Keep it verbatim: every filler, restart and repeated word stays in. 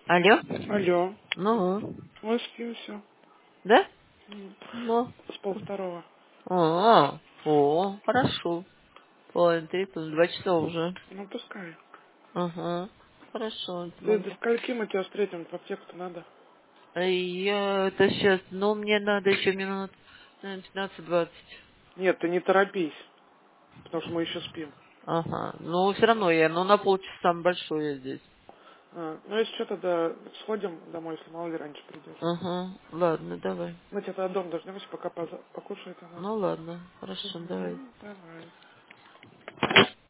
Алло? Алло. Ну, Ой, спим все. да? Ну. С полвторого. А, о, хорошо. Половина третьего, два часа уже. Ну, пускай. Ага, хорошо. Ты до Смотри. скольки мы тебя встретим? В аптеку-то надо. А я это сейчас, ну, мне надо еще минут пятнадцать-двадцать. Нет, ты не торопись, потому что мы еще спим. Ага, ну, все равно я, ну, на полчаса самый большой я здесь. А, ну, если что, тогда сходим домой, если мало ли раньше придешь. Ага, ладно, давай. Мы тебя тогда дома дождемся, пока поза- покушает она. Ну, ладно, хорошо, давай. Угу, давай.